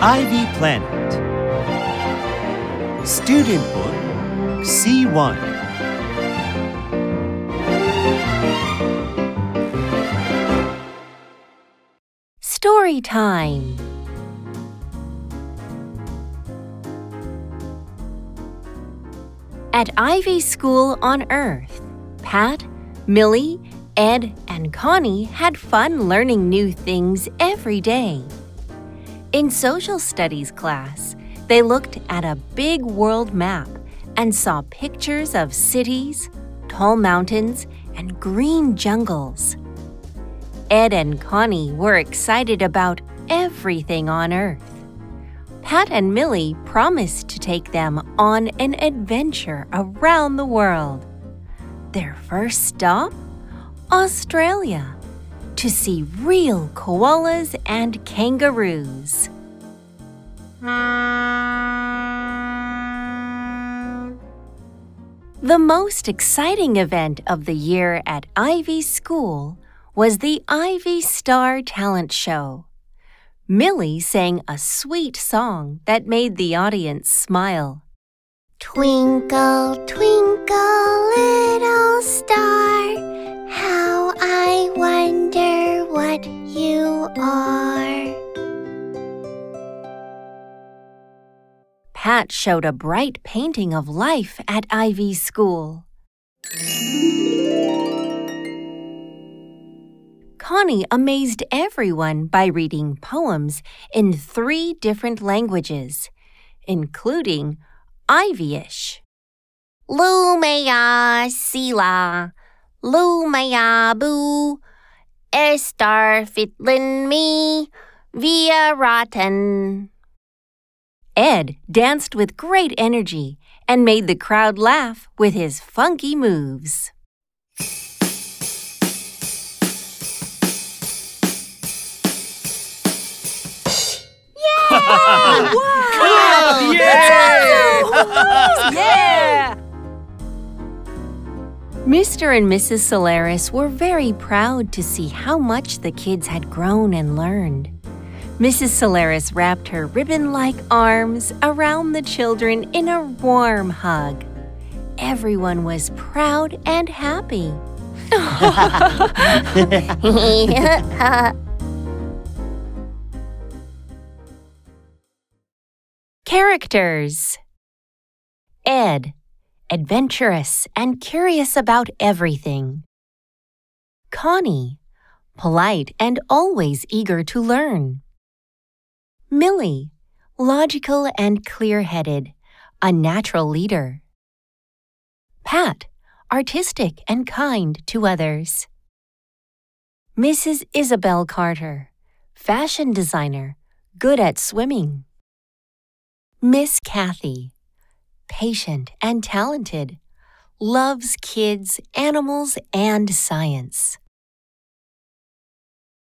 Ivy Planet. Student Book C1. Story time. At Ivy School on Earth, Pat, Millie, Ed, and Connie had fun learning new things every day. In social studies class, they looked at a big world map and saw pictures of cities, tall mountains, and green jungles. Ed and Connie were excited about everything on Earth. Pat and Millie promised to take them on an adventure around the world. Their first stop? Australia, to see real koalas and kangaroos. The most exciting event of the year at Ivy School was the Ivy Star Talent Show. Millie sang a sweet song that made the audience smile. Twinkle, twinkle, little star, how I wonder what you are. Pat showed a bright painting of life at Ivy School. Connie amazed everyone by reading poems in 3 different languages, including Ivyish. Lumea sila, lumea boo, estar fitlin me, via rotten. Ed danced with great energy and made the crowd laugh with his funky moves. Wow! Yeah! Mr. and Mrs. Solaris were very proud to see how much the kids had grown and learned. Mrs. Solaris wrapped her ribbon-like arms around the children in a warm hug. Everyone was proud and happy. Characters. Ed, adventurous and curious about everything. Connie, polite and always eager to learn. Millie, logical and clear-headed, a natural leader. Pat, artistic and kind to others. Mrs. Isabel Carter, fashion designer, good at swimming. Miss Kathy, patient and talented, loves kids, animals, and science.